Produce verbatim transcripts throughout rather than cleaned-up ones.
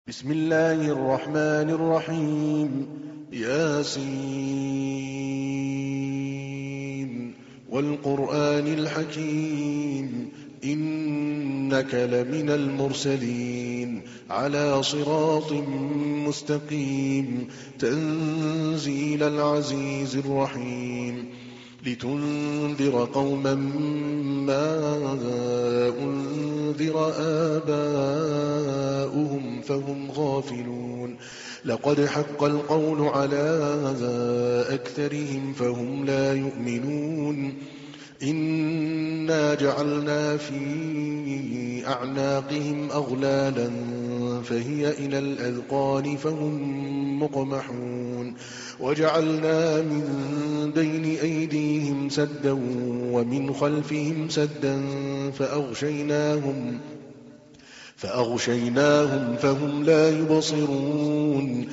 بسم الله الرحمن الرحيم. ياسين والقرآن الحكيم إنك لمن المرسلين على صراط مستقيم تنزيل العزيز الرحيم لتنذر قوما ما أنذر آباؤهم فهم غافلون لقد حق القول على أكثرهم فهم لا يؤمنون إنا جعلنا في أعناقهم أغلالا فهي إلى الأذقان فهم مقمحون وجعلنا من بين أيديهم سدا ومن خلفهم سدا فأغشيناهم فأغشيناهم فهم لا يبصرون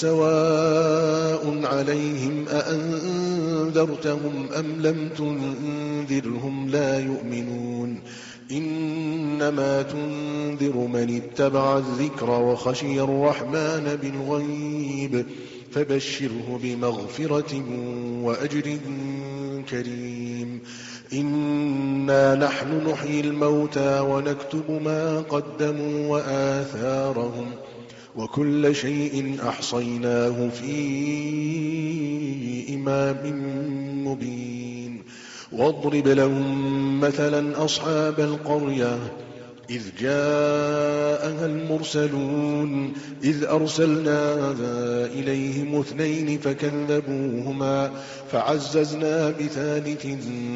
وسواء عليهم أأنذرتهم أم لم تنذرهم لا يؤمنون إنما تنذر من اتبع الذكر وخشي الرحمن بالغيب فبشره بمغفرة وأجر كريم إنا نحن نحيي الموتى ونكتب ما قدموا وآثارهم وكل شيء أحصيناه في إمام مبين واضرب لهم مثلا أصحاب القرية إذ جاءها المرسلون إذ أرسلنا إليهم اثنين فكذبوهما فعززنا بثالث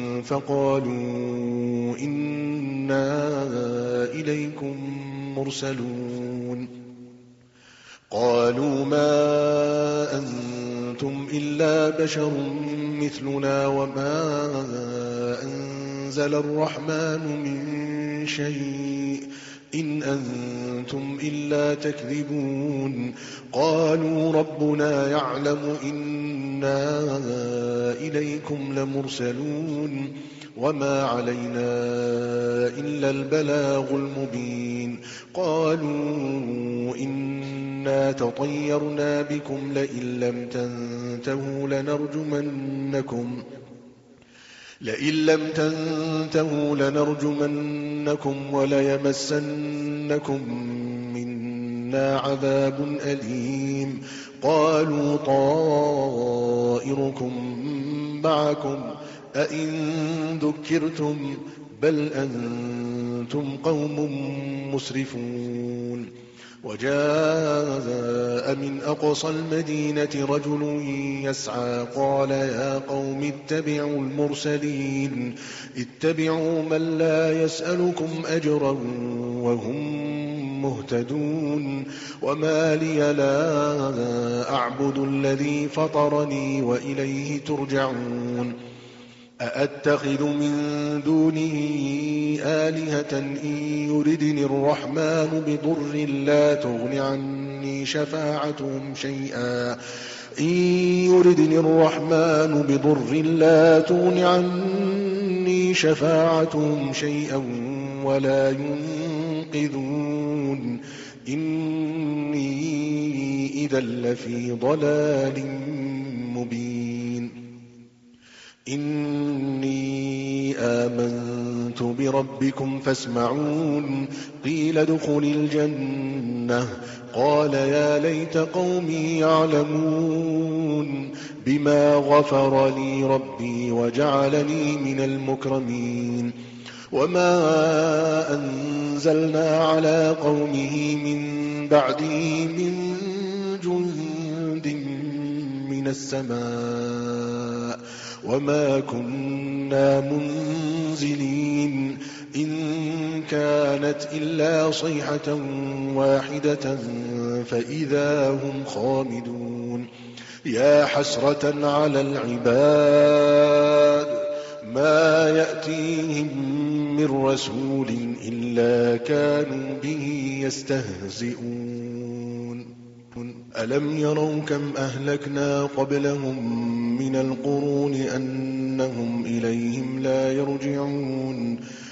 فقالوا إنا إليكم مرسلون قالوا ما أنتم إلا بشر مثلنا وما أنزل الرحمن من شيء إن أنتم إلا تكذبون قالوا ربنا يعلم إنا إليكم لمرسلون وما علينا إلا البلاغ المبين قالوا إنا تطيرنا بكم لئن لم تنتهوا لنرجمنكم لئن لم تنتهوا لنرجمنكم وليمسنكم منا عذاب أليم قالوا طائركم معكم أئن ذكرتم بل أنتم قوم مسرفون وجاء من أقصى المدينة رجل يسعى قال يا قوم اتبعوا المرسلين اتبعوا من لا يسألكم أجرا وهم مهتدون وما لي لا أعبد الذي فطرني وإليه ترجعون أأتخذ من دونه آلهة إن يردني الرحمن بضر لا تغن عني شفاعتهم شيئا إن يردني الرحمن بضر لا تغن عني شفاعتهم شيئا ولا ينقذون إني إذا لفي ضلال مبين إني آمنت بربكم فاسمعون قيل ادخل الجنة قال يا ليت قومي يعلمون بما غفر لي ربي وجعلني من المكرمين وما أنزلنا على قومه من بعده من جند من السماء وما كنا منزلين إن كانت إلا صيحة واحدة فإذا هم خامدون يا حسرة على العباد ما يأتيهم من رسول إلا كانوا به يستهزئون ألم يروا كم أهلكنا قبلهم من القرون أنهم إليهم لا يرجعون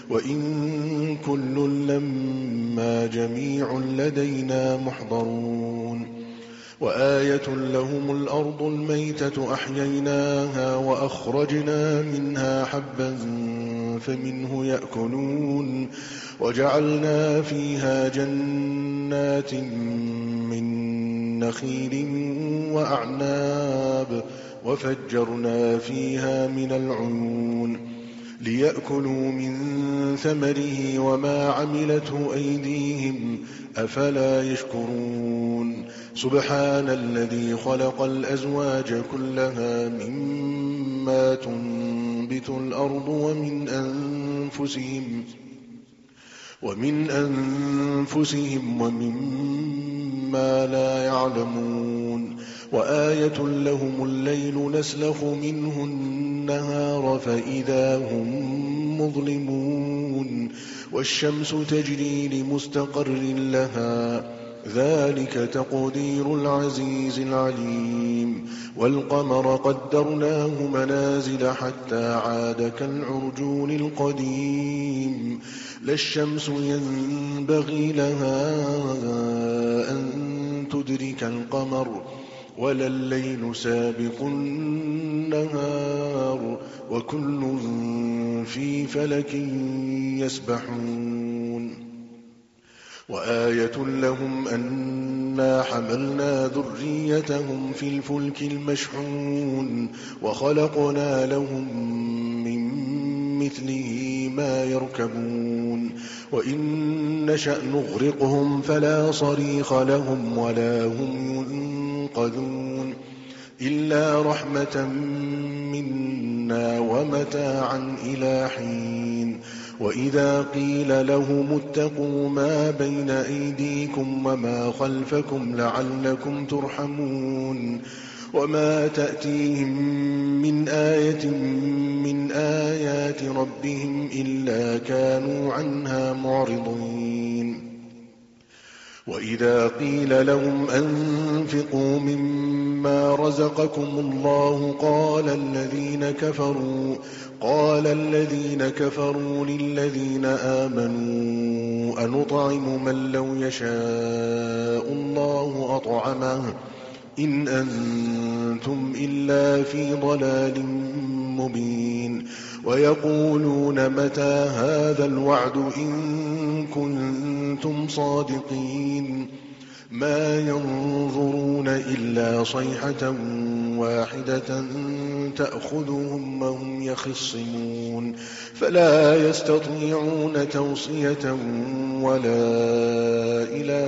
وإن كل لما جميع لدينا محضرون وآية لهم الأرض الميتة أحييناها وأخرجنا منها حبا فمنه يأكلون وجعلنا فيها جنات من نخيل وأعناب وفجرنا فيها من العيون ليأكلوا من ثمره وما عملته أيديهم أفلا يشكرون سبحان الذي خلق الأزواج كلها مما تنبت الأرض ومن أنفسهم ومن أنفسهم ومما لا يعلمون وآية لهم الليل نسلخ منه النهار فإذا هم مظلمون والشمس تجري لمستقر لها ذلك تقدير العزيز العليم والقمر قدرناه منازل حتى عاد كالعرجون القديم لا الشمس ينبغي لها أن تدرك القمر ولا الليل سابق النهار وكل في فلك يسبحون وآية لهم أنا حملنا ذريتهم في الفلك المشحون وخلقنا لهم من مثله ما يركبون وإن نشأ نغرقهم فلا صريخ لهم ولا هم ينقذون إلا رحمة منا ومتاعا إلى حين وإذا قيل لهم اتقوا ما بين أيديكم وما خلفكم لعلكم ترحمون وما تأتيهم من آية من آيات ربهم إلا كانوا عنها معرضين وإذا قيل لهم أنفقوا مما رزقكم الله قال الذين كفروا قال الذين كفروا للذين آمنوا أنطعم من لو يشاء الله أطعمه إن أنتم إلا في ضلال مبين ويقولون متى هذا الوعد إن كنتم صادقين ما ينظرون إلا صيحة واحدة تأخذهم وهم يخصمون فلا يستطيعون توصية ولا إلى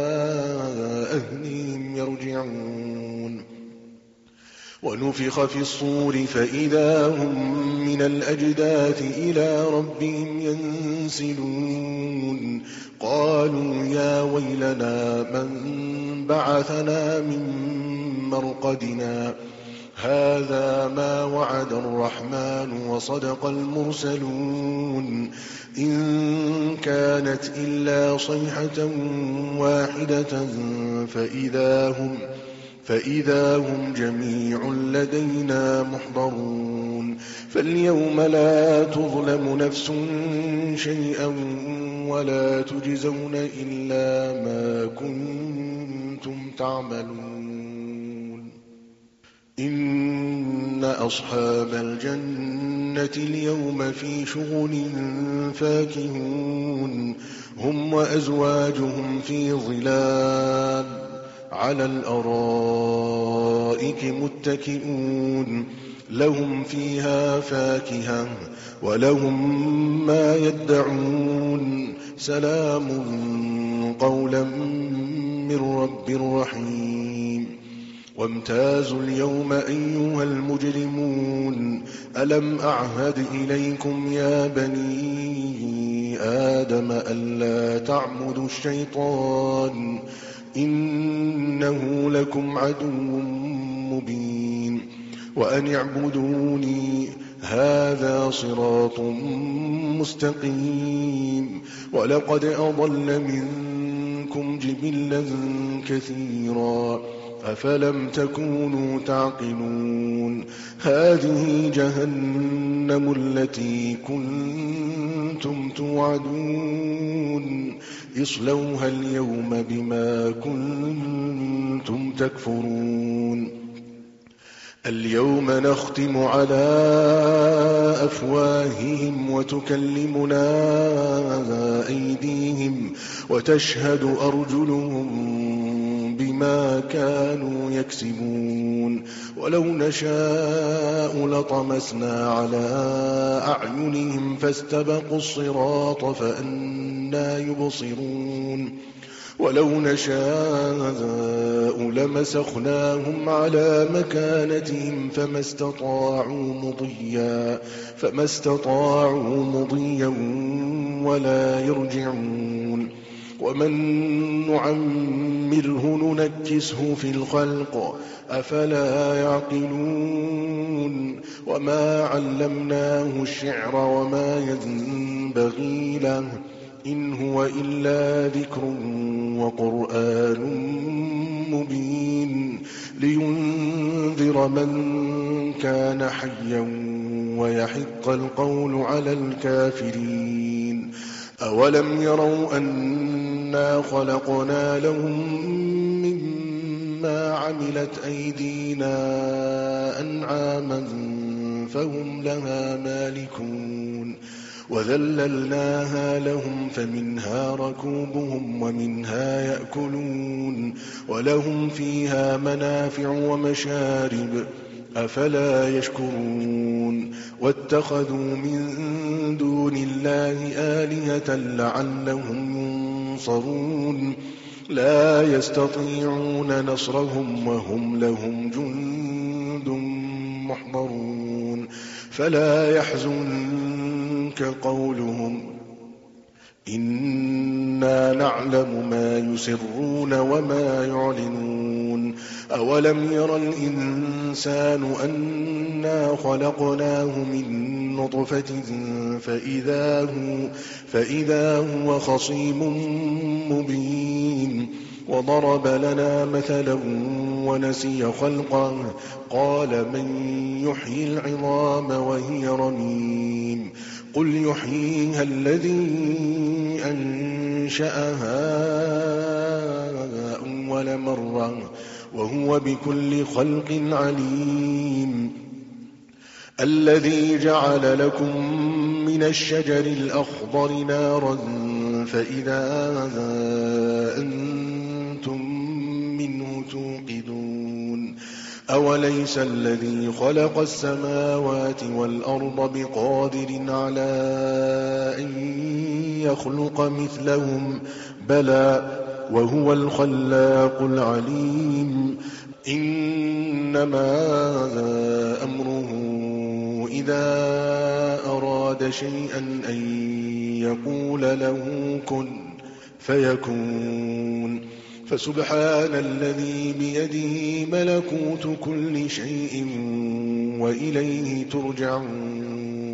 أهلهم يرجعون ونفخ في الصور فإذا هم من الأجداث إلى ربهم ينسلون قالوا يا ويلنا من بعثنا من مرقدنا هذا ما وعد الرحمن وصدق المرسلون إن كانت إلا صيحة واحدة فإذا هم فإذا هم جميع لدينا محضرون فاليوم لا تظلم نفس شيئا ولا تجزون إلا ما كنتم تعملون إن أصحاب الجنة اليوم في شغل فاكهون هم وأزواجهم في ظلال على الأرائك متكئون لهم فيها فاكهة ولهم ما يدعون سلام قولا من رب رحيم وامتازوا اليوم أيها المجرمون ألم أعهد إليكم يا بني آدم ألا تعبدوا الشيطان إنه لكم عدو مبين وأن اعبدوني هذا صراط مستقيم ولقد أضل منكم منكم جبلا كثيرا أفلم تكونوا تعقلون هذه جهنم التي كنتم توعدون اصلوها اليوم بما كنتم تكفرون اليوم نختم على أفواههم وتكلمنا أيديهم وتشهد أرجلهم بما كانوا يكسبون ولو نشاء لطمسنا على أعينهم فاستبقوا الصراط فأنى يبصرون ولو نشاء لمسخناهم على مكانتهم فما استطاعوا مضيا فما استطاعوا مضيا ولا يرجعون ومن نعمره ننكسه في الخلق أفلا يعقلون وما علمناه الشعر وما ينبغي له إن هو إلا ذكر وقرآن مبين لينذر من كان حيا ويحق القول على الكافرين أولم يروا أنا خلقنا لهم مما عملت أيدينا أنعاما فهم لها مالكون وذللناها لهم فمنها ركوبهم ومنها يأكلون ولهم فيها منافع ومشارب أفلا يشكرون واتخذوا من دون الله آلهة لعلهم ينصرون لا يستطيعون نصرهم وهم لهم جند محضرون فلا يحزنك قولهم إنا نعلم ما يسرون وما يعلنون أولم ير الإنسان أنا خلقناه من نطفة فإذا هو, فإذا هو خصيم مبين وضرب لنا مثلا ونسي خلقه قال من يحيي العظام وهي رميم قل يحييها الذي أنشأها أول مرة وهو بكل خلق عليم الذي جعل لكم من الشجر الأخضر نارا فإذا أنتم منه توقدون أوليس الذي خلق السماوات والأرض بقادر على أن يخلق مثلهم بلى وهو الخلاق العليم إنما أمره إذا أراد شيئا أن يقول له كن فيكون فسبحان الذي بيده ملكوت كل شيء وإليه ترجعون